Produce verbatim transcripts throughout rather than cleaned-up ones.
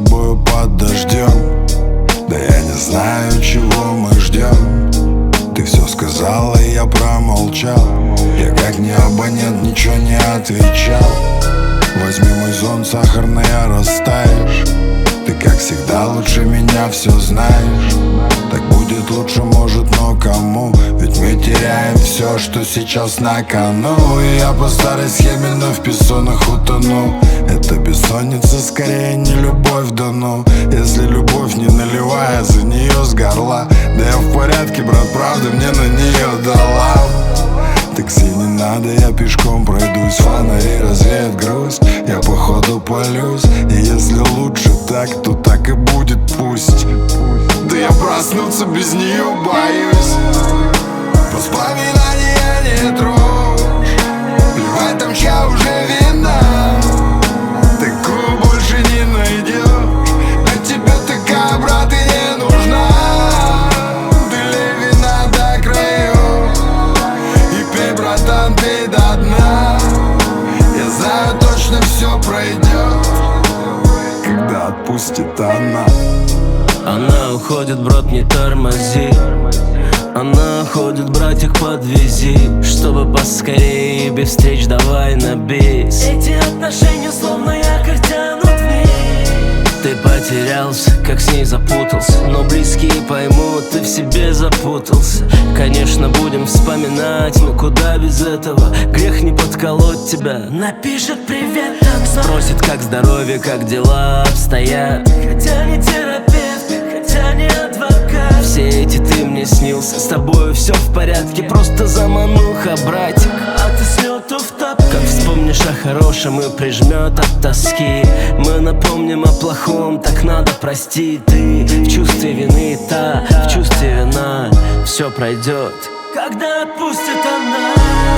тобою под дождем. Да я не знаю, чего мы ждем. Ты все сказала, и я промолчал. Я как не абонент, ничего не отвечал. Возьми мой зонт, сахарная, растаешь. Ты как всегда лучше меня все знаешь. Так будет лучше, может, но кому? Ведь мы теряем все, что сейчас на кону. И я по старой схеме, но в песонах утону. Это бессонница, скорее не любовь, да ну. Если любовь не наливая за нее с горла. Да я в порядке, брат, правда мне на нее дала. Такси не надо, я пешком пройдусь. Фонари развеет грусть, я походу палюсь. И если лучше так, то так и будет, пусть. Да я проснуться без нее боюсь. Воспоминания не трожь. Плевать там, чья уже вина. Такую больше не найдешь. Для тебя такая, брат, и не нужна. Ты вина до краев и пей, братан, ты до дна. Я знаю, точно все пройдет, когда отпустит она. Она уходит, брат, не тормози. Она уходит, братик, подвези. Чтобы поскорее, без встреч давай на бис. Эти отношения словно якорь тянут вниз. Ты потерялся, как с ней запутался. Но близкие поймут, ты в себе запутался. Конечно, будем вспоминать, но куда без этого? Грех не подколоть тебя. Напишет привет, она спросит, как здоровье, как дела обстоят. Хотя не терапевт, хотя не адвокат. Все эти ты мне снился, с тобою все в порядке. Просто замануха, братик. А ты с лету в топке. Как вспомнишь о хорошем и прижмет от тоски. Мы напомним о плохом, так надо простить. Ты в чувстве вины, та в чувстве вина. Все пройдет, когда отпустит она.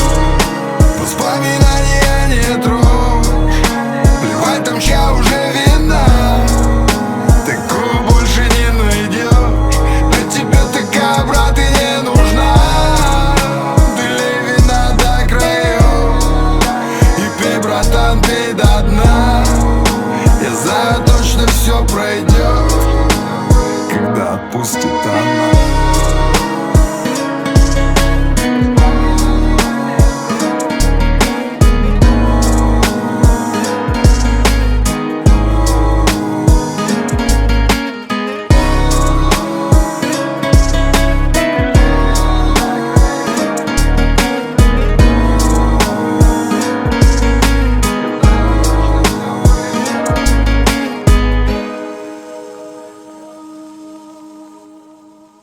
Воспоминания не трожь. Плевать там, чья уже вина. Такую больше не найдешь. Для тебя такая, брат, и не нужна. Ты лей вина до краев и пей, братан, ты до дна. Я знаю, точно все пройдет, когда отпустит она.